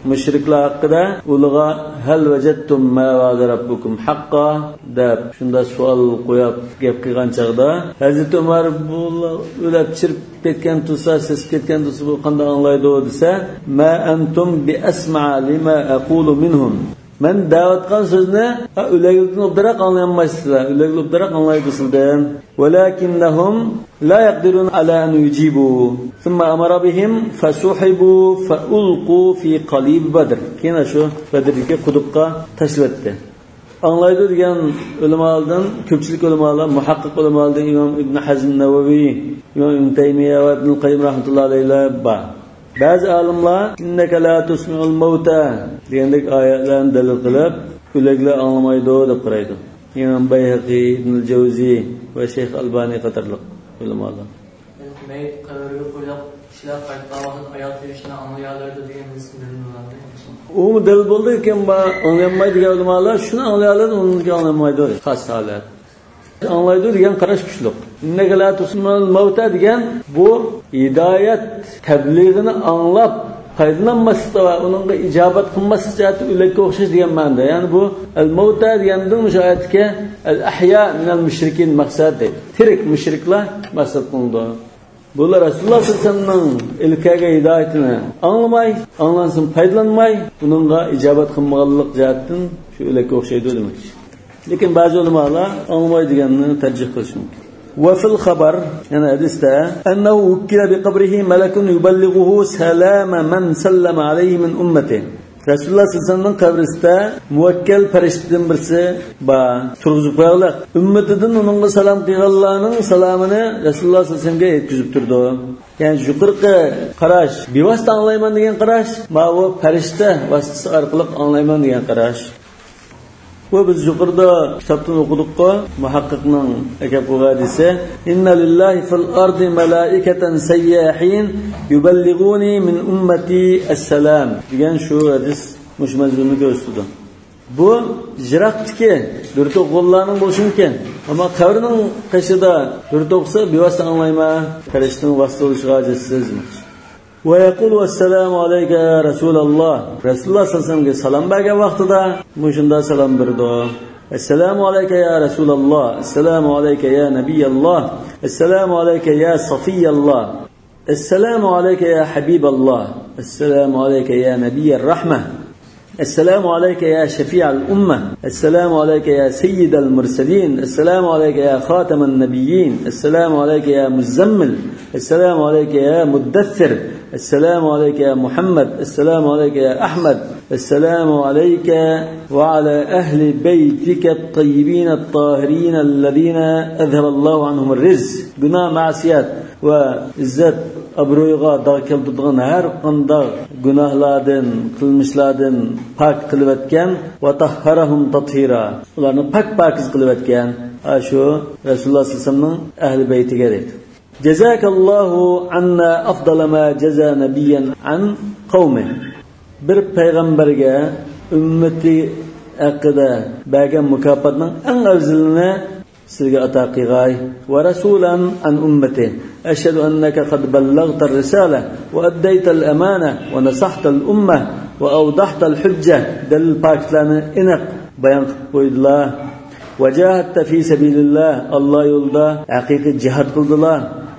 Müşriklar hakkında uluğa hal vecettum ma va'ada rabbukum haqqa deb shunda savol qo'yib gap qilgan chaqda Hazrat Umar bu o'lab chirib ketgan tursa, siz ketgan tursa bu qanday anglaydi desa, ma antum bi asma' lima aqulu minhum. Men da'vat qilgan so'zni o'laglikni obdaroq anglayolmaysizlar, o'laglikni obdaroq anglaysizlar. Walakinnahum la yaqdirun ala an yujibu. Thumma amara bihim fasuhibu faulqu fi qalib badr. Keyin shu Badrga quduqqa tashlatdi. Anglaydi degan ulamolardan ko'pchilik ulamolar, muhaqqiq ulamolardan Imom Ibn Hazm Navaviy, Imom Ibn Taymiya va Ibn Qayyim rahmatullohi alayhilar bor. Ba'zi olimlar innaka la tusmi'ul mauta degandek oyatlarni dalil qilib, o'liklar anglamaydi deb qaraydi. Imom Bayhaqi, Ibn Jawzi va Shayx Albani qatorliq ulamolar. Mayit qabrga qo'yilib, kishilar qaytgan vaqt oyoq yurishini anglayoladi degan biladi. U dalil bo'ldi ekan, anglamaydigan ulamolar shuni anglayoladi, unga anglamaydi. Xos holat. Anglaydi degan qarash kuchli. Innaka la tusmi'ul mauta degan bu hidoyat tabliğini anlab qaydanmasda va uningga ijobat qilmaslikda ularga o'xshash degan ma'noda. Ya'ni bu al-mauta degandan mushayatga al-ahya min al-mushrikin maqsad deydi. Tirik mushriklar maqsad qilindi. Bular Rasululloh sollallohu alayhi vasallamning ilkaga hidoyatini anglamay, anglansin foydalanmay, uningga ijobat qilmaganlik jihatdan shu ularga o'xshaydi demoqchi. Lekin ba'zi ulamolar anglamaydiganni tarjih qilish mumkin. وفي الخبر أنا حديثه أنه وكل بقبره ملك يبلغه سلام من سلم عليه من أمته. Rasululloh sollallohu alayhi vasallamning qabrida muvakkal farishtadan birisi bor, turg'izib qo'yganlar. Ummatidan uningga salom qilganlarning salomini Rasululloh sollallohu alayhi vasallamga yetkazib turdi. Ya'ni yuqorqi qarash, bevosita anglayman degan qarash, bu farishta vasitasi orqali anglayman degan qarash. Bu biz yuqorida kitobdan o'qidik-ku, muhaqqiqning akab qo'yadisi, inna lillahi fil ardi malaikatan sayyahin yuballighuni min ummati assalam degan shu hadis mushmazluni ko'rsatdi. Bu jiroqdiki, durto'g'ollarning bo'lishi mumkin. Ammo qabrining qishida durto'qsa bevosita anglayma, farishtaning vasita bo'lishiga ojissiz. ويقول السلام عليك يا رسول الله. رسول الله صلى الله عليه وسلم سلام bergan vaqtida mushunda salom berdi. Assalomu alayka ya Rasululloh. Assalomu alayka ya Nabiyalloh. Assalomu alayka ya Safiyalloh. Assalomu alayka ya Habiballoh. Assalomu alayka ya Nabiyyar rahmah. السلام عليك يا شفيع الأمة. السلام عليك يا سيد المرسلين. السلام عليك يا خاتم النبيين. السلام عليك يا مزمل. السلام عليك يا مدثر. السلام عليك يا محمد. السلام عليك يا أحمد. السلام عليك وعلى أهل بيتك الطيبين الطاهرين الذين أذهب الله عنهم الرزق. جناح معصيات وعزت abro'yga dog' keltiradigan har qanday gunohlardan, qilmishlardan pak qilib o'tgan va tahharahum tathira. Ularni pak-pakiz qilib o'tgan shu Rasululloh sollallohu alayhi vasallamning ahli baytiga deydi. Jazakallohu anna afdala ma jaza nabiyyan an qawmi. Bir payg'ambarga ummati haqida bergan mukofotning eng afzalini sizga ato qilg'ay. Va rasulan an ummati. أشهد أنك قد بلغت الرسالة وأديت الأمانة ونصحت الأمة وأوضحت الحجة دل باكلان إنق بيان قيد الله وجاهدت في سبيل الله الله يلدا حقيقة جهاد قلد الله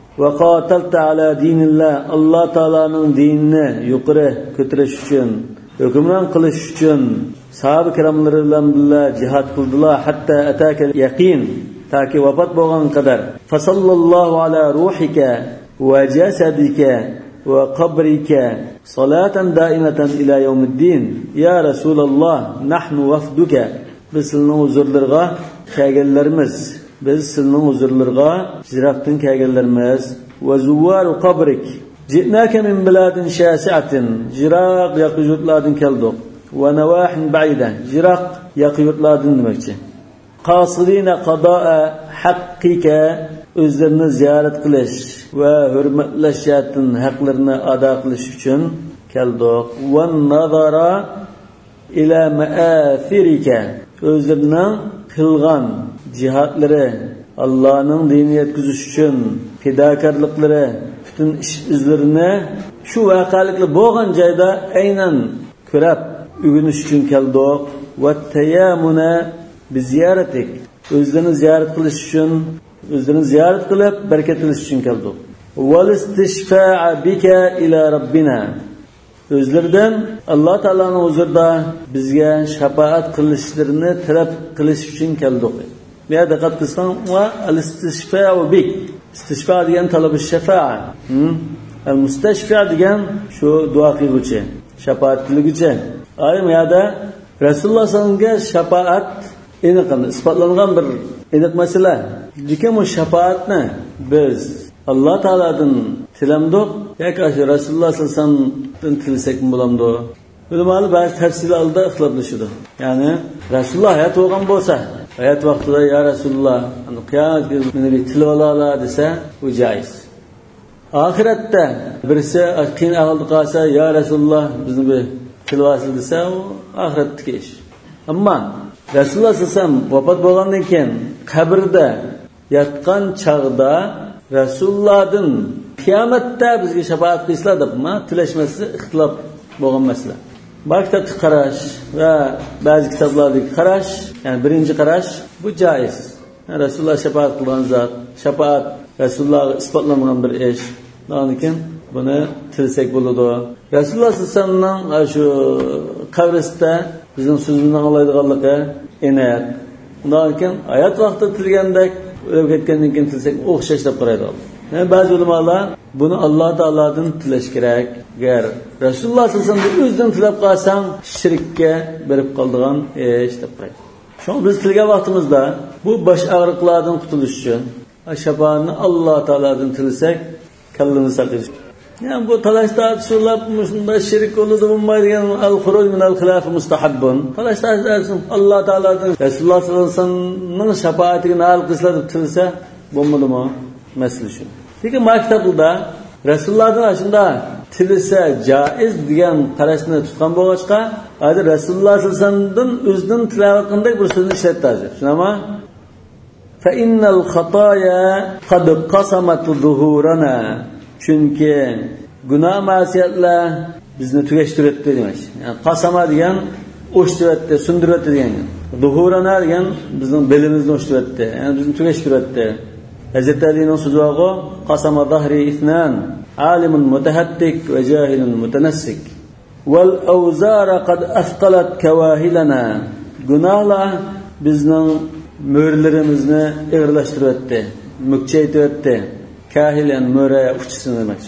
وقاتلت على دين الله الله تعالى دين يقره كترش üçün hükümran qilish üçün sahabe kiramlardan billah jihad qildilar hatta ataka yaqin taki vafot bo'lgan qadar fasallallohu ala ruhika va jasadika va qabrika salatan daimatan ila yawmiddin. Ya Rasululloh, nahnu wafduka. Biz sizning huzurlarga kelganlarimiz. Biz sizning huzurlarga jiroqdan kelganlarimiz. Va zuvaru qabrik. Ji'naka min biladin shasi'atin. Jiroq yaqiyutlardan keldik. Va nawahin ba'ida. Jiroq yaqiyutlardan demakchi. Qasidina qadaa haqqika, o'zlarini ziyorat qilish va hurmatlashatdan haqlarini ado qilish uchun keldik. Va nazara ila ma'athirika, o'zlarining qilgan jihodlari, Allohning dinini yetkazish uchun fidokorliklari, butun ish izlarini shu voqeliklar bo'lgan joyda aynan ko'rib o'rganish uchun keldik. Va tayammuna bi ziyaratik. O'zlarini ziyorat qilish uchun, o'zlarini ziyorat qilib barakatlanish uchun keldik. Val istishfa'a bika ila robbina. O'zlaridan Alloh taolaning huzurida bizga shafaat qilishlarini talab qilish uchun keldik. Bu yerda diqqat qilsang, va al-istishfa'u bik. Istishfa degan talab shafa'a. Al-mustashfa degan shu duo qiluvchi, shafaat qiluvchi. Ayrim yerda Rasululloh sallallohu alayhi vasallamga shafaat isbotlangan bir aniq masala. Lekin bu shafaatni biz Alloh taoladan tilamdik yoki Rasululloh sallallohu alayhi vasallamdan tilsak bo'lamdi. Ular ba'zi tafsillarda ixtiloflashadi. Ya'ni Rasululloh hayot bo'lgan bo'lsa, hayot vaqtida ya Rasululloh, qiyomat kuni meni tilib olala desa, bu joiz. Oxiratda birisi qiyin ahvolda qolsa, ya Rasululloh bizni bir tilib olsa desa, u oxiratdagi ish. Ammo Rasululloh sallallohu alayhi vasallam vafot bo'lgandan keyin qabrda yotgan chog'da Rasulullohdan qiyomatda bizga shafaat qilsalar deb tilashmasi ixtilof bo'lgan masala. Bu kitobni qarash va ba'zi kitoblardagi qarash, ya'ni birinchi qarash bu joiz. Rasululloh shafaat qilgan zot, shafaat Rasulullohga isbotlangan bir ish. Lekin buni tilsak bo'ladi. Rasululloh sallallohu alayhi vasallamning shu qabrisida bizning so'zimizni anglaydiganligi aniq. Lekin hayot vaqtida tilgandek o'lib ketgandan keyin tilsak o'xshash deb qaraydi. Yani ba'zi ulamolar buni Alloh taoladan tilash kerak. Agar Rasululloh sallallohu alayhi vasallam o'zidan tilab qolsang, shirkka berib qoldigan ish deb qaraydi. Shuni biz tilgan vaqtimizda bu bosh og'riqlardan qutulish uchun shafaatni Alloh taoladan tilsak, kallamiz saqlash. Yani bu talashda shular shunda shirk bo'ladi bo'lmaydigan al-xuruj min al-xilaf mustahabbun. Talashda Alloh taoladan Rasululloh sallallohu alayhi vasallamning shafaatiga nail qilsa deb tilsa bo'lmadimi? Masala shu. Lekin maktabda Rasulullohdan shunda tilisa joiz degan qarashni tutgan bo'lg'achqa, hozir Rasululloh sallallohu alayhi vasallamdan o'zidan tilayotgandek bir so'zni ishlatadi. Shunami? Fa innal xatoya qad qasamat zuhurana. Chunki gunoh ma'siyatlar bizni tugashtiradi demak. Yani qasama degan o'shtiradi, sundiradi degan. Zuhurana degan bizning belimizni o'shtiradi, ya'ni bizni tugashtiradi. Hazrat Alining so'zi bor, qasama zahri ithnan, alimun mutahattik va jahilun mutanassik. Wal awzara qad afqalat kawahilana. Gunohlar bizning mo'rlarimizni ig'irlashtiradi, mukchaytiradi. Kahilan mo'ra uchisini demak.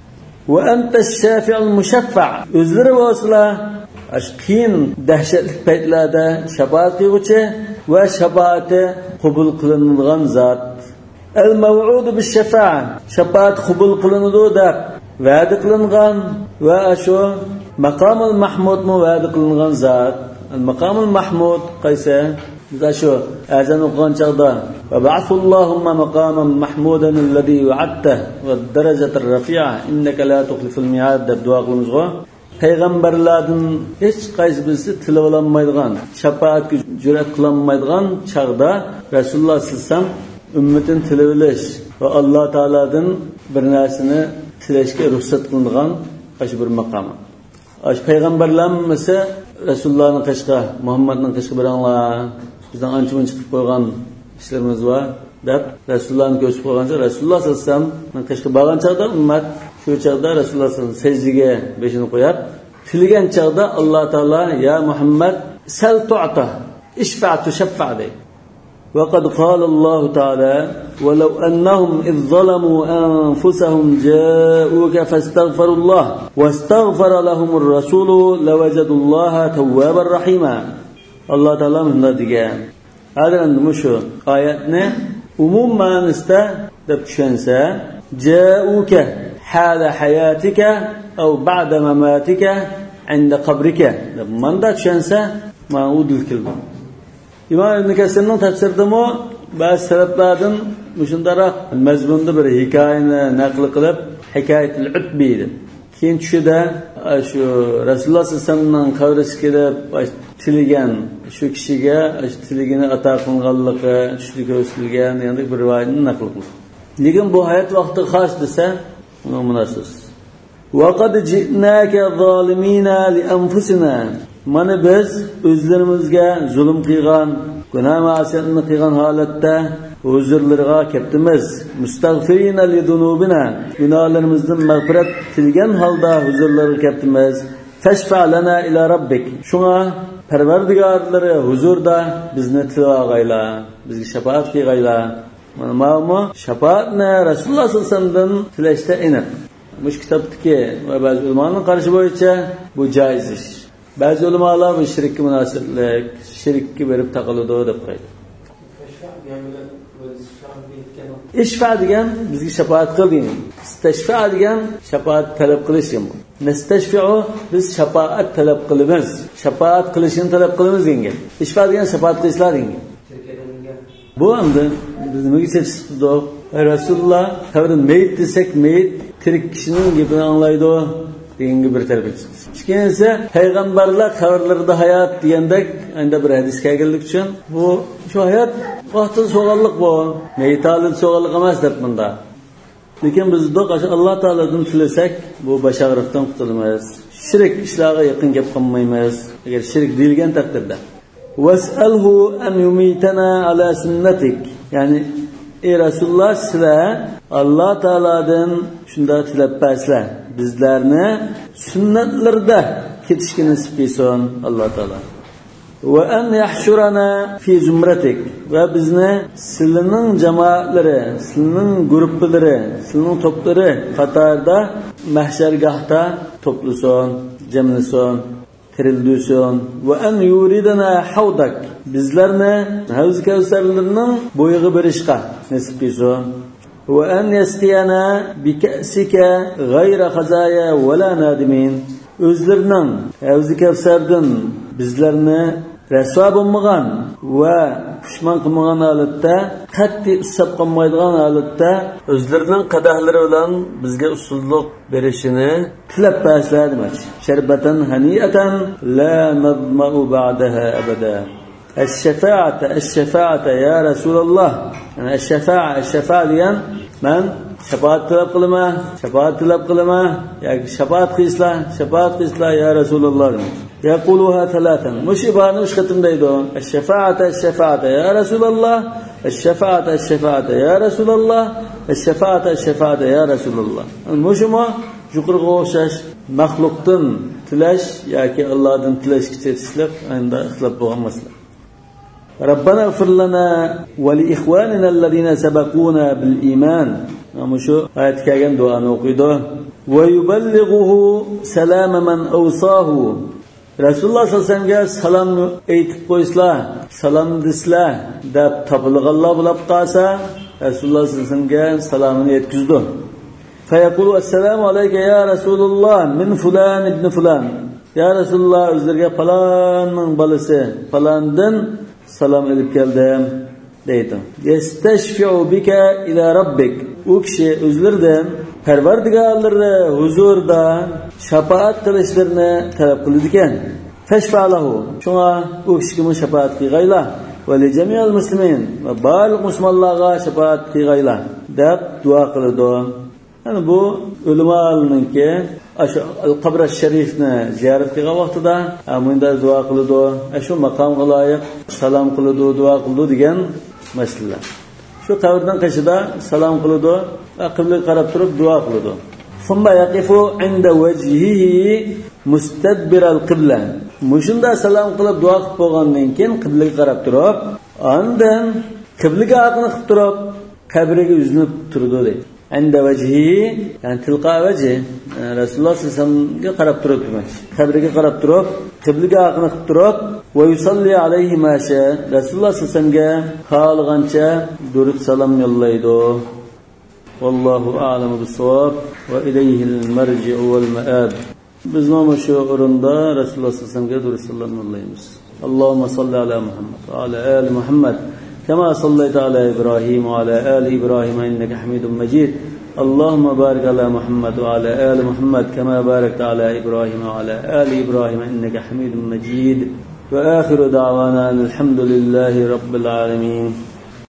Va anta shafi'ul mushaffa. O'zlari vosila qiyin dahshatli paytlarda shafaat qiluvchi va shafaati qabul qilinadigan zot. Al-maw'ud bis-shafa'a. Shafaat qabul qilinadi deb va'da qilingan va shu maqomul mahmudni va'da qilingan zot. Al-maqomul mahmud qaysi? Biza shu azan o'qigan chaqda va ba'athullohumma maqaman mahmudan alladhi wa'adta va darajatar rafi'a innaka la tuqliful mi'ad deb duo qilamiz-ku. Payg'ambarlardan hech qaysi birisi tilab olmaydigan, shafaatga jur'at qilolmaydigan chaqda Rasululloh sallallohu alayhi vasallam ummatin tilab olish va Alloh taoladan bir narsani tilashga ruxsat qilingan shu bir maqom. Ash payg'ambarlarmisa Rasulullohning qishqa, Muhammadning qishqa biranglar bizdan ancha-muncha qilib qo'ygan ishlarimiz bor deb Rasulullohni ko'rsatib qo'ygancha Rasululloh sallallohu alayhi vasallam qishqa bo'lgan chaqda ummat shu chaqda Rasululloh sallallohu alayhi vasallam sajdaga beshini qo'yib, tilgan chaqda Alloh taolo ya Muhammad sal tu'ta ishfa' tushaffa deydi. وقد قال الله تعالى ولو أنهم إذ ظلموا أنفسهم جاءوك فاستغفروا الله واستغفر لهم الرسول لوجدوا الله توابا رحيما. الله تعالى من ذلك هذا المشو آياتنا umum ma'nosida deb tushunsa, ja'uka hala hayatika aw ba'da mamatika 'inda qabrika deb manda tushunsa, ma'udul kildi. İmam İbn Kasirning tafsiridami ba'zi sabablardan shundaroq mazmunda bir hikoyani naql qilib, hikoyatul utbi deb. Keyin tushida shu Rasululloh sallallohu alayhi vasallamning qabrisiga kelib tiligan shu kishiga tiligini ato qilinganligi tushli ko'rsatilgan yana bir rivoyatni naql qildi. Lekin bu hayot vaqti xos desa, uni munosib. وَقَدْ جِئْنَاكَ ظَالِمِينَ لِأَنفُسِنَا Mana biz o'zlarimizga zulm qilgan, gunoh ma'siyatni qilgan holatda huzurlarga kelibmiz. Mustag'firina lidunubina gunohlarimizdan mag'firat tilgan holda huzurlarga kelibmiz. Fashfa lana ila robbik. Shunga Parvardigorlari huzurda bizni tilag'ayla, bizga shafaat qilg'ayla. Mana shafaatni Rasululloh sollallohu alayhi vasallamdan tilashda aniq. Mush kitobdagi va ba'zi ulamolarning qarashi bo'yicha bu joiz ish. Ba'zi ulamolar bu shirkka munosabatlik, shirkka berib taqaludi deb qo'ydi. Ishfa degan bizga shafaat qilding. Istashfa degan shafaat talab qilish ham. Nastashfi'u biz shafaat talab qilamiz. Shafaat qilishni talab qilamiz degan. Ishfa degan shafaat qilishlar degan. Bu endi biz nimaga chekishdi? Rasululloh tavrida meyit desek meyit tirik kishining gapini anglaydi deganga bir tarbiya. Ikkinchisi payg'ambarlar qabrlarida hayot degandek endi bir hadis kelganlik uchun bu shu hayot vaqtida so'g'anlik bu. Meyitali so'g'anlik emas deb bunda. Lekin biz Alloh taoladan tilasak bu basharlikdan qutulamiz. Shirk ishlarga yaqin kelib qolmaymiz. Agar shirk deyilgan taqdirda vas'alhu an yumitana ala sunnatik. Ya'ni ey Rasululloh sizlar Alloh taoladan shunda tilab paslar. Bizlarni sunnatlarda ketishga nasib qilsin Alloh taolo. Va an yahshurana fi zumratik. Va bizni sizlarning jamoatlari, sizlarning guruhlari, sizlarning to'plari qatorida mahshargohda to'plasin, jamlasin, tirildirsin. Va an yuridana hawdak. Bizlarni Havz Kavsarlarning bo'yiga berishga nasib qilsin. Va an yasqiyana bi ka'sika ghayra khazaya wala nadimin. O'zlarining Havz Kavsardan bizlarni rasvo bo'lmagan va pushmon qilmagan holatda, qat'iy usab qolmaydigan holatda o'zlarining qadahlari bilan bizga usullik berishini tilab paslar demoqchi. Sharbatan haniyatan la nadma'u ba'daha abada. الشفاعة يا رسول الله. يعني الشفاعة diyen ben şefaat talep kılma yani şefaat kısla ya Resulullah demek. يقولها ثلاثا مش ibarını üç kıtımdaydı o. الشفاعة ya Resulullah. الشفاعة ya Resulullah. الشفاعة ya Resulullah. Muşuma yukarıga oxşaş mahluktan tilaş yoki Allah'dan tilaş ketishlik endi ixtilof bo'lmaslar. ربنا اغفر لنا ولإخواننا الذين سبقونا بالإيمان. Şu ayet kelgan duanı okuydu. ويبلغه سلام من أوصاه. Rasulullah sallallahu aleyhi ve sellem'e salam aytib qo'yslar, salam deslar deb topilganlar bo'lib qolsa, Rasulullah sallallahu aleyhi ve sellem'e salomini yetkazdi. فيقول السلام عليك يا رسول الله من فلان ابن فلان. Ya Rasulullah o'zlarga falonning balasi falondan salam elib keldim deydi. Yastashfi'u bika ila rabbik. U kishi o'zlaridan Parvardigorlari huzurida shafaat qilishlarini talab qildi ekan. Fashfa'lahu. Shunga u kishiga shafaat qilg'aylar va li jami'il muslimin va barliq musulmonlarga shafaat qilg'aylar deb duo qildi. Yani bu ulamolarningki al-qabr al-sharifni ziyorat qilgan vaqtida bunda duo qildi, shu maqomga loyiq salom qildi, duo qildi degan masalalar. Shu qabrdan qishida salom qildi va qiblaga qarab turib duo qildi. Thumma yaqifu inda wajhihi mustadbir al-qibla. Mushunda salom qilib duo qilib bo'lgandan keyin qiblaga qarab turib, ondan qiblaga aqni qilib turib qabriga yuzinib turdi deydi. Anda vajhi yani tilqa vajhi Rasululloh sallallohu alayhi vasallamga qarab turib demak. Qabriga qarab turib, qiblaga aqni qilib turib va yusalli alayhi ma sha. Rasululloh sallallohu alayhi vasallamga xohlagancha durud salom yo'llaydi. Vallohu a'lamu bis-savab va ilayhi al-marji'u wal ma'ab. Biz mana shu o'rinda Rasululloh sallallohu alayhi vasallamga durud salom yo'llaymiz. Allohumma salli ala Muhammad va ala ali Muhammad. كما صليت على إبراهيم وعلى آل إبراهيم إنك حميد مجيد. اللهم بارك على محمد وعلى آل محمد كما باركت على إبراهيم وعلى آل إبراهيم إنك حميد مجيد. وآخر دعوانا الحمد لله رب العالمين.